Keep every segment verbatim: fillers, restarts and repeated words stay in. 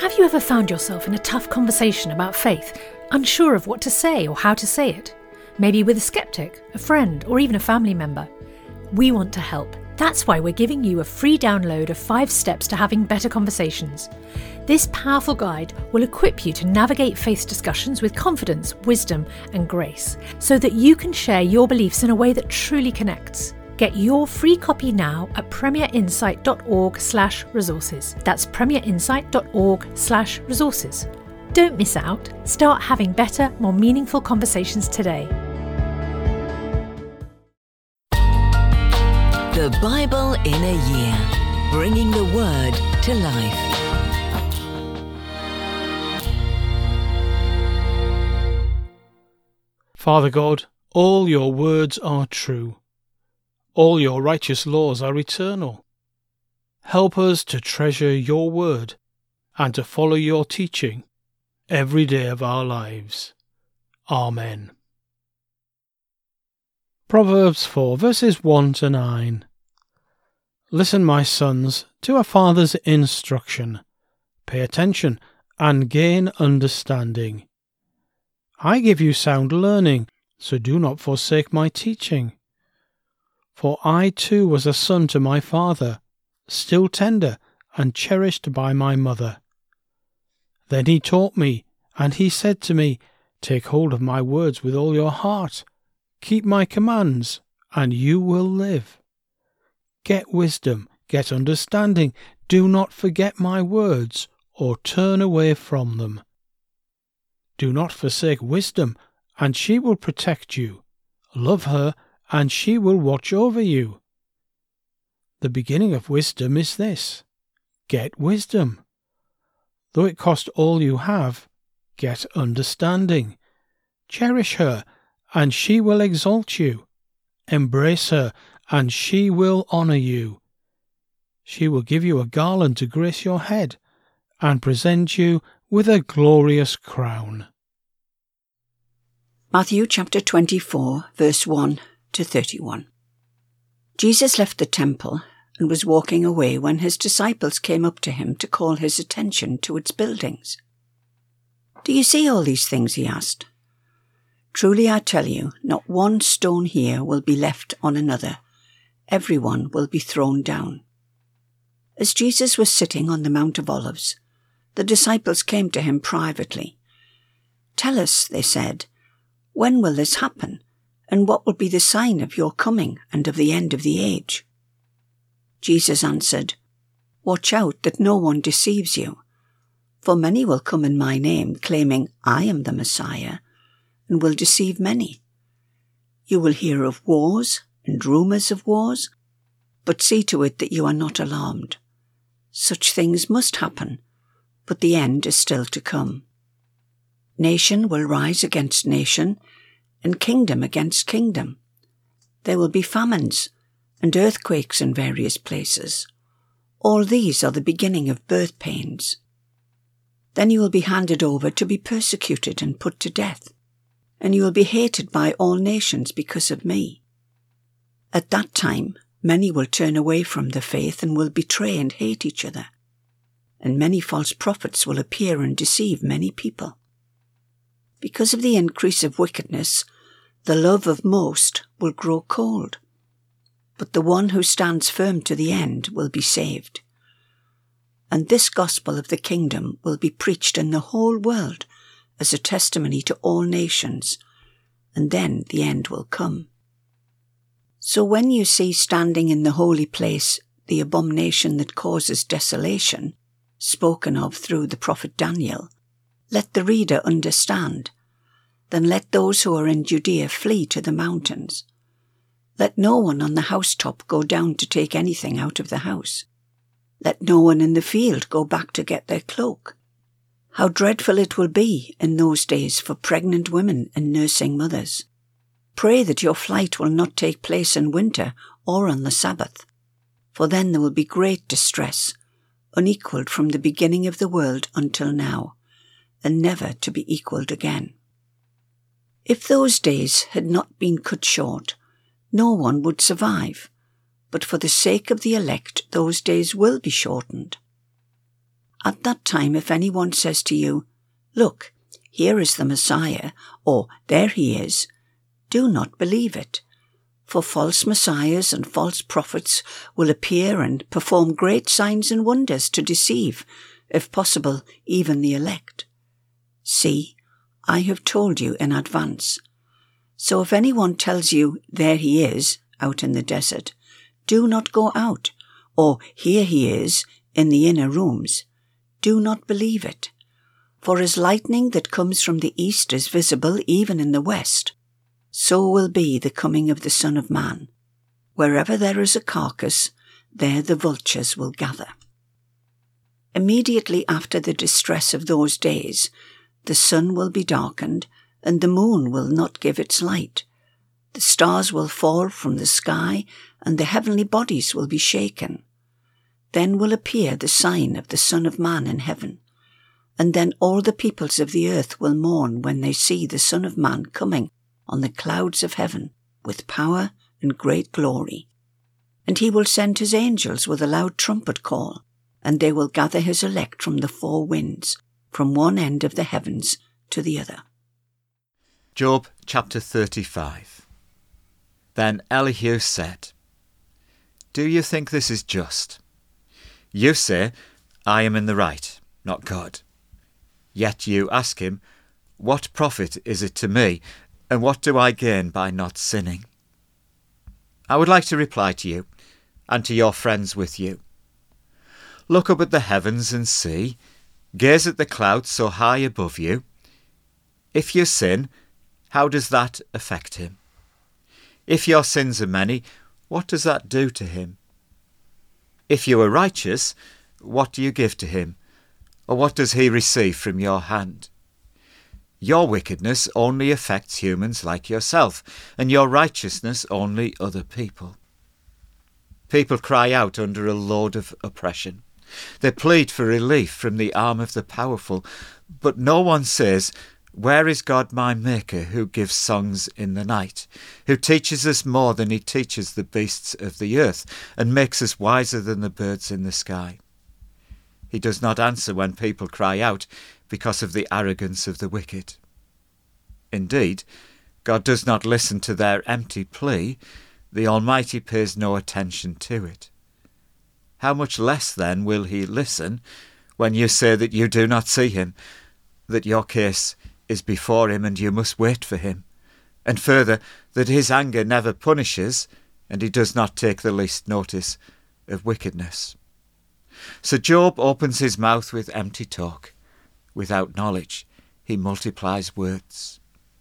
Have you ever found yourself in a tough conversation about faith, unsure of what to say or how to say it? Maybe with a skeptic, a friend, or even a family member. We want to help. That's why we're giving you a free download of five steps to having better conversations. This powerful guide will equip you to navigate faith discussions with confidence, wisdom, and grace, so that you can share your beliefs in a way that truly connects. Get your free copy now at premierinsight.org slash resources. That's premierinsight.org slash resources. Don't miss out. Start having better, more meaningful conversations today. The Bible in a Year, bringing the Word to life. Father God, all your words are true. All your righteous laws are eternal. Help us to treasure your word and to follow your teaching every day of our lives. Amen. Proverbs four, verses one to nine. Listen, my sons, to a father's instruction. Pay attention and gain understanding. I give you sound learning, so do not forsake my teaching. For I too was a son to my father, still tender and cherished by my mother. Then he taught me, and he said to me, Take hold of my words with all your heart. Keep my commands, and you will live. Get wisdom, get understanding. Do not forget my words, or turn away from them. Do not forsake wisdom, and she will protect you. Love her, and she will watch over you. The beginning of wisdom is this: get wisdom. Though it cost all you have, get understanding. Cherish her, and she will exalt you. Embrace her, and she will honour you. She will give you a garland to grace your head, and present you with a glorious crown. Matthew chapter twenty-four, verse one to thirty-one. Jesus left the temple and was walking away when his disciples came up to him to call his attention to its buildings. Do you see all these things? He asked. Truly I tell you, not one stone here will be left on another. Every one will be thrown down. As Jesus was sitting on the Mount of Olives, the disciples came to him privately. Tell us, they said, when will this happen? And what will be the sign of your coming and of the end of the age? Jesus answered, Watch out that no one deceives you, for many will come in my name, claiming, I am the Messiah, and will deceive many. You will hear of wars and rumours of wars, but see to it that you are not alarmed. Such things must happen, but the end is still to come. Nation will rise against nation, and kingdom against kingdom. There will be famines and earthquakes in various places. All these are the beginning of birth pains. Then you will be handed over to be persecuted and put to death, and you will be hated by all nations because of me. At that time, many will turn away from the faith and will betray and hate each other, and many false prophets will appear and deceive many people. Because of the increase of wickedness, the love of most will grow cold, but the one who stands firm to the end will be saved. And this gospel of the kingdom will be preached in the whole world as a testimony to all nations, and then the end will come. So when you see standing in the holy place the abomination that causes desolation, spoken of through the prophet Daniel, let the reader understand. Then let those who are in Judea flee to the mountains. Let no one on the housetop go down to take anything out of the house. Let no one in the field go back to get their cloak. How dreadful it will be in those days for pregnant women and nursing mothers. Pray that your flight will not take place in winter or on the Sabbath, for then there will be great distress, unequalled from the beginning of the world until now, and never to be equalled again. If those days had not been cut short, no one would survive, but for the sake of the elect those days will be shortened. At that time, if anyone says to you, 'Look, here is the Messiah,' or 'There he is,' do not believe it. For false messiahs and false prophets will appear and perform great signs and wonders to deceive, if possible, even the elect. See, I have told you in advance. So if anyone tells you, 'There he is,' out in the desert, do not go out, or 'Here he is,' in the inner rooms. Do not believe it. For as lightning that comes from the east is visible even in the west, so will be the coming of the Son of Man. Wherever there is a carcass, there the vultures will gather." Immediately after the distress of those days, the sun will be darkened, and the moon will not give its light. The stars will fall from the sky, and the heavenly bodies will be shaken. Then will appear the sign of the Son of Man in heaven. And then all the peoples of the earth will mourn when they see the Son of Man coming on the clouds of heaven with power and great glory. And he will send his angels with a loud trumpet call, and they will gather his elect from the four winds, from one end of the heavens to the other. Job chapter thirty-five. Then Elihu said, "Do you think this is just? You say, 'I am in the right, not God.' Yet you ask him, 'What profit is it to me, and what do I gain by not sinning?' I would like to reply to you, and to your friends with you. Look up at the heavens and see. Gaze at the clouds so high above you. If you sin, how does that affect him? If your sins are many, what does that do to him? If you are righteous, what do you give to him? Or what does he receive from your hand? Your wickedness only affects humans like yourself, and your righteousness only other people. People cry out under a load of oppression. They plead for relief from the arm of the powerful, but no one says, 'Where is God my Maker, who gives songs in the night, who teaches us more than he teaches the beasts of the earth, and makes us wiser than the birds in the sky?' He does not answer when people cry out because of the arrogance of the wicked. Indeed, God does not listen to their empty plea. The Almighty pays no attention to it. How much less then will he listen when you say that you do not see him, that your case is before him and you must wait for him, and further, that his anger never punishes and he does not take the least notice of wickedness. So Job opens his mouth with empty talk. Without knowledge, he multiplies words."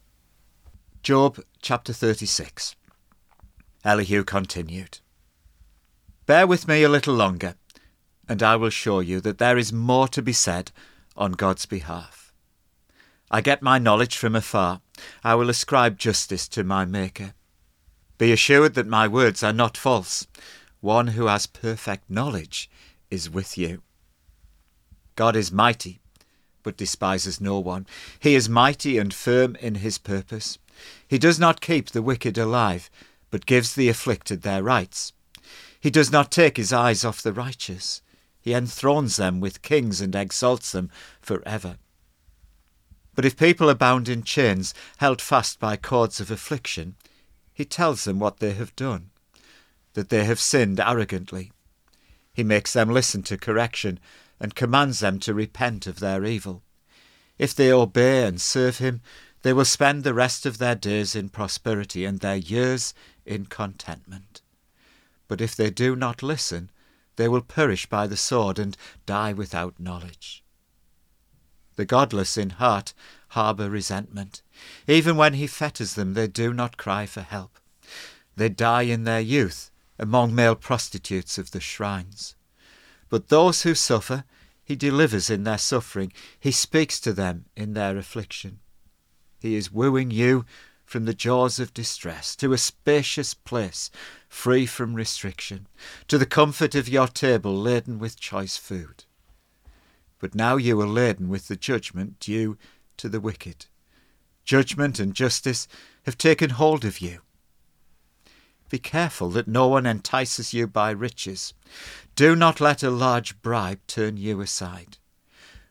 Job chapter thirty-six. Elihu continued, "Bear with me a little longer, and I will show you that there is more to be said on God's behalf. I get my knowledge from afar. I will ascribe justice to my Maker. Be assured that my words are not false. One who has perfect knowledge is with you. God is mighty, but despises no one. He is mighty and firm in his purpose. He does not keep the wicked alive, but gives the afflicted their rights. He does not take his eyes off the righteous. He enthrones them with kings and exalts them forever. But if people are bound in chains, held fast by cords of affliction, he tells them what they have done, that they have sinned arrogantly. He makes them listen to correction and commands them to repent of their evil. If they obey and serve him, they will spend the rest of their days in prosperity and their years in contentment. But if they do not listen, they will perish by the sword and die without knowledge. The godless in heart harbour resentment. Even when he fetters them, they do not cry for help. They die in their youth among male prostitutes of the shrines. But those who suffer, he delivers in their suffering. He speaks to them in their affliction. He is wooing you from the jaws of distress to a spacious place, free from restriction, to the comfort of your table laden with choice food. But now you are laden with the judgment due to the wicked. Judgment and justice have taken hold of you. Be careful that no one entices you by riches. Do not let a large bribe turn you aside.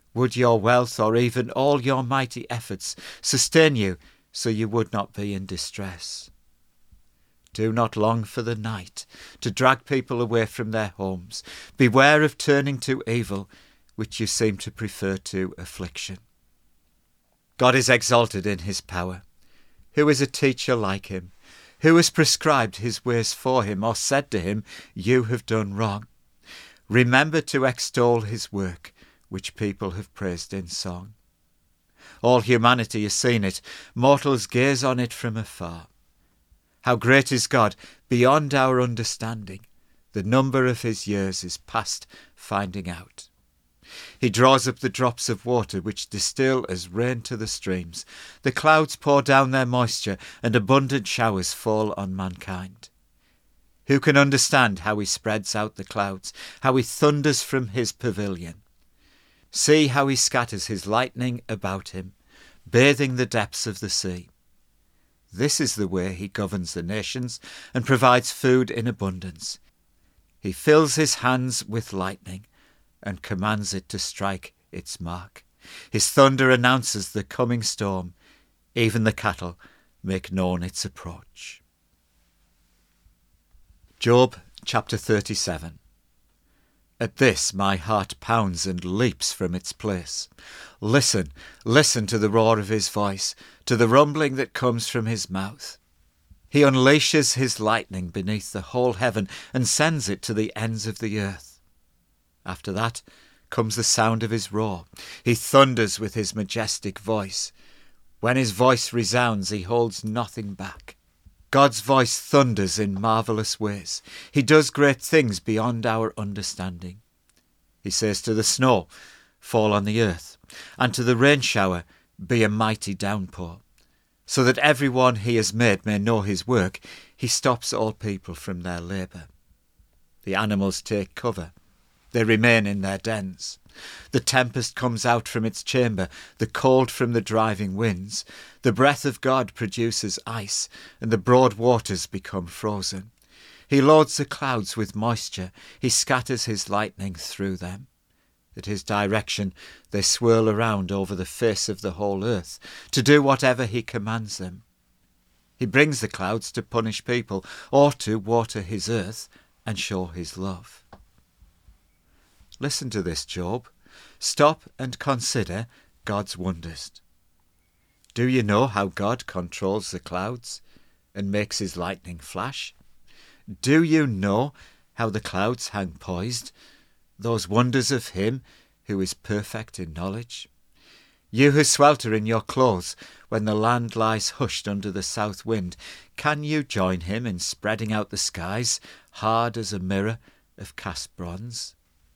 Would your wealth or even all your mighty efforts sustain you so you would not be in distress? Do not long for the night to drag people away from their homes. Beware of turning to evil, which you seem to prefer to affliction. God is exalted in his power. Who is a teacher like him? Who has prescribed his ways for him, or said to him, you have done wrong? Remember to extol his work, which people have praised in song. All humanity has seen it. Mortals gaze on it from afar. How great is God, beyond our understanding. The number of his years is past finding out. He draws up the drops of water which distill as rain to the streams. The clouds pour down their moisture, and abundant showers fall on mankind. Who can understand how he spreads out the clouds, how he thunders from his pavilion? See how he scatters his lightning about him, bathing the depths of the sea. This is the way he governs the nations and provides food in abundance. He fills his hands with lightning and commands it to strike its mark. His thunder announces the coming storm. Even the cattle make known its approach. Job chapter thirty-seven. At this my heart pounds and leaps from its place. Listen, listen to the roar of his voice, to the rumbling that comes from his mouth. He unleashes his lightning beneath the whole heaven and sends it to the ends of the earth. After that comes the sound of his roar. He thunders with his majestic voice. When his voice resounds, he holds nothing back. God's voice thunders in marvellous ways. He does great things beyond our understanding. He says to the snow, fall on the earth, and to the rain shower, be a mighty downpour. So that everyone he has made may know his work, he stops all people from their labour. The animals take cover. They remain in their dens. The tempest comes out from its chamber, the cold from the driving winds. The breath of God produces ice, and the broad waters become frozen. He loads the clouds with moisture. He scatters his lightning through them. At his direction they swirl around over the face of the whole earth, to do whatever he commands them. He brings the clouds to punish people, or to water his earth and show his love. Listen to this, Job. Stop and consider God's wonders. Do you know how God controls the clouds and makes his lightning flash? Do you know how the clouds hang poised, those wonders of him who is perfect in knowledge? You who swelter in your clothes when the land lies hushed under the south wind, can you join him in spreading out the skies, hard as a mirror of cast bronze?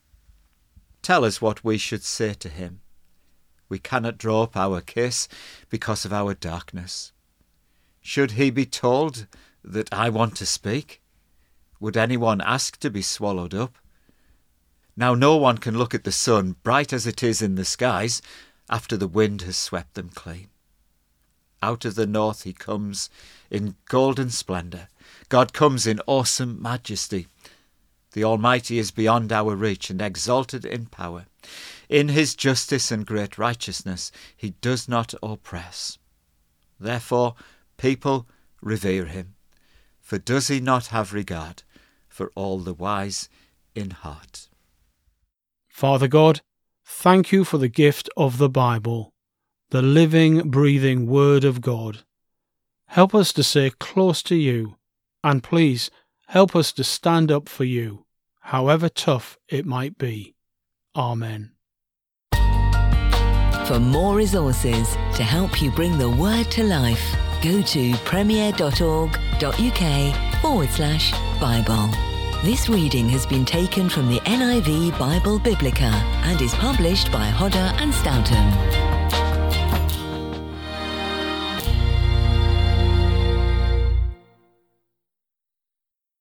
Tell us what we should say to him. We cannot draw up our case because of our darkness. Should he be told that I want to speak? Would anyone ask to be swallowed up? Now no one can look at the sun, bright as it is in the skies, after the wind has swept them clean. Out of the north he comes in golden splendour. God comes in awesome majesty. The Almighty is beyond our reach and exalted in power. In his justice and great righteousness he does not oppress. Therefore people revere him. For does he not have regard for all the wise in heart? Father God, thank you for the gift of the Bible, the living, breathing Word of God. Help us to stay close to you, and please help us to stand up for you, however tough it might be. Amen. For more resources to help you bring the Word to life, go to premier.org.uk forward slash Bible. This reading has been taken from the N I V Bible Biblica and is published by Hodder and Stoughton.